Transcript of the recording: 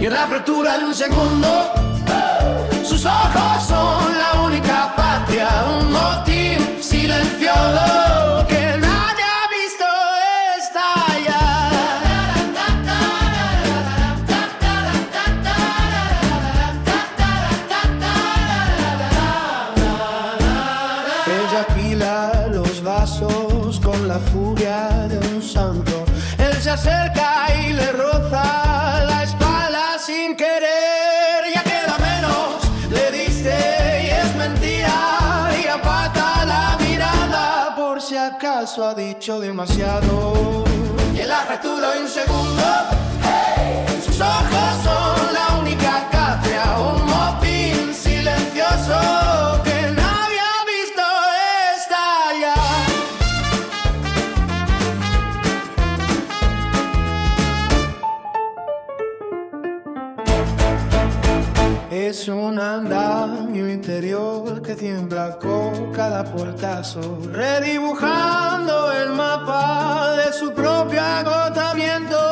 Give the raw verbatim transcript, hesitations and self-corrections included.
y en la fractura de un segundo sus ojos son la única patria, un motín silencioso que nadie ha visto estallar. Ella pila los vasos con la furia de un santo. Él se acerca y le roza la espalda sin querer. Ya queda menos, le diste y es mentira. Y aparta la mirada por si acaso ha dicho demasiado. Y en la fractura de un segundo, hey, sus ojos son la única catria, un motín silencioso que nadie ha visto estallar. Es un andamio interior que tiembla con cada portazo, redibujando el mapa de su propio agotamiento.